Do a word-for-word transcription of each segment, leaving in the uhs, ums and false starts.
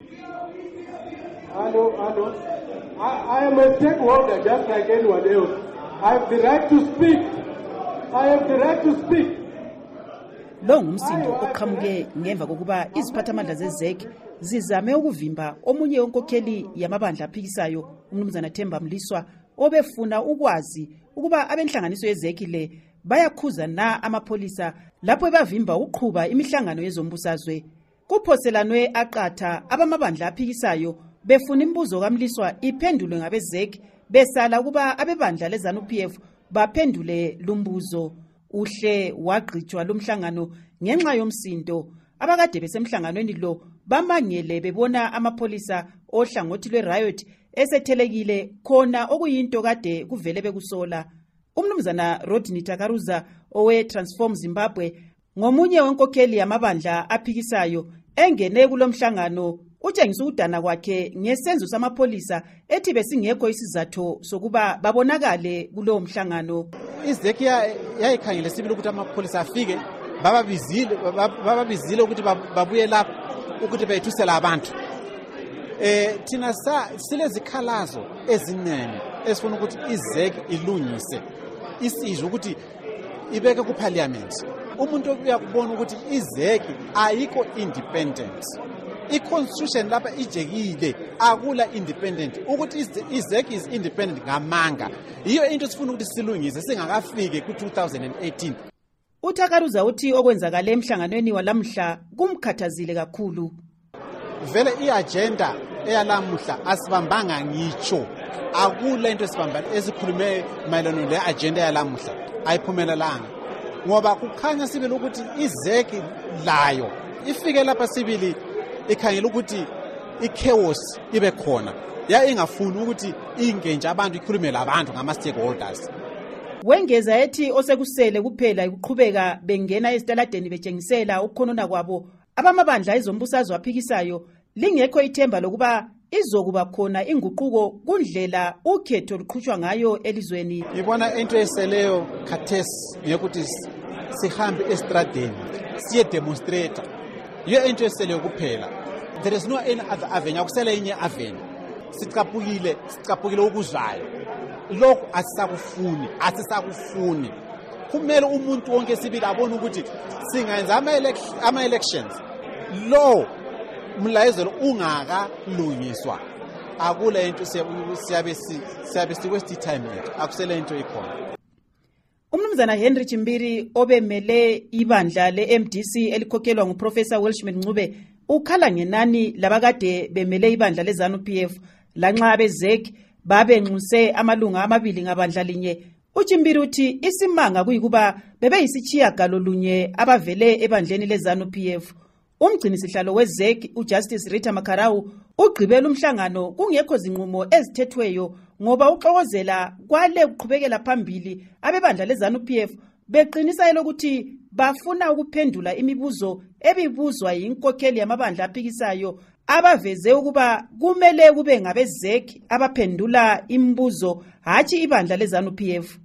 Hello, hello. I, I am a stakeholder just like anyone else. I have the right to speak. I have the right to speak. Lo ngumsindo oqhamuke ngemva kokuba iziphathamandla zezek zizame ukuvimba omunye wenkokheli yamabandla aphikisayo umnumzana Themba Mliswa obefuna ukwazi ukuba abenhlanganiso yezek le bayakhuza na amapholisa lapho bavimba uqhuba imihlangano yezombusazwe. Kuphoselanwe aqatha abamabandla aphikisayo befuna imibuzo kaMliswa iphendulwe ngabezek besala kuba abebandla leZANU-P F baphendule lumbuzo. Uhle wagqitshwa lomhlangano ngenxa yomsindo. Abakade besemhlanganweni lo bamangele bebona amapholisa ohlangothi lwe-riot esethelekile khona okuyinto kade kuvele bekusola. Umnumzana Rodney Takaruza owe Transform Zimbabwe ngomunye wenkokheli yamabandla aphikisayo engene kulomhlangano utshengisa udana kwakhe ngesenzo samapholisa ethi besingekho isizathu sokuba babonakale kulowo mhlangano. izek yayikhangele sibili ukuthi amapholisa afike bababizile bababizile ukuthi babuye lapho ukuthi bayithusela abantu. Eh thina sa silezikhalazo ezinene esifuna ukuthi izek ilungise isizwe ukuthi ibeke ku parliament. Umuntu uyakubona ukuthi izek ayikho independent. I-constitution lapha ijekile akula independent ukuthi izek is independent ngamanga. Iyo into sifuna ukuthi silungise singakafike ku two thousand eighteen. uThakaruza uthi okwenzakala emhlanganweni walamhla kumkhathazile kakhulu. Vele iagenda eyalamhla asibambanga ngitsho akula into esibamba esikhulume mayelana le agenda yalamhla ayiphumelelanga ngoba kukhanya sibili ukuthi izek layo ifike lapha sibili ikhangela ukuthi i-chaos ibe khona ya ingafuni ukuthi ingenje abantu ikhulume labantu ngama-stakeholders. Wengeza ethi osekusele kuphela ukuqhubeka bengena ezitaladeni betshengisela ukukhonona kwabo abamabandla ezombusazwe aphikisayo lingekho ithemba lokuba izokuba khona inguquko kundlela ukhetho luqhutshwa ngayo elizweni. Ngibona into eseleyo khathesi ngekuthi sihambe estradeni siye demonstrate. Iyo into eseleyo kuphela. There is no any other avenue. Akusele inye avenue. Sicaphukile, sicaphukile ukuzwayo. Lokho asisakufuni, asisakufuni. Kumele umuntu wonke sibili abone ukuthi singenza ama elections. Lo mlayezelo ungaka lungiswa. Akula into siyabe siyabe siwaste time yethu. Akusele into ikhona. Umnumzana Henry Chimbiri obemele ibandla le-M D C elikhokhelwa nguProfessor Welshman Ncube ukhala ngenani labakade bemele ibandla leZANU-P F lanxa abezek babenxuse amalunga amabili ngabandla linye. Uchimbiri uthi isimanga kuyikuba bebeyisitshiya galo lunye abavele ebandleni leZANU-P F. Umgcini sihlalo wezek uJustice Rita Makarau ugqibela umhlangano kungekho zinqumo ezithethweyo ngoba uxokozela kwale uqhubekela phambili abebandla leZANU-P F beqinisa elokuthi bafuna ukuphendula imibuzo ebibuzwa yinkokheli yamabandla aphikisayo abaveze ukuba kumele kube ngabezek abaphendula imibuzo hathi ibandla leZANU-P F.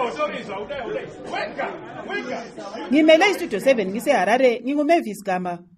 Ngimele istudio seven ngise Harare nginguMavis Gama.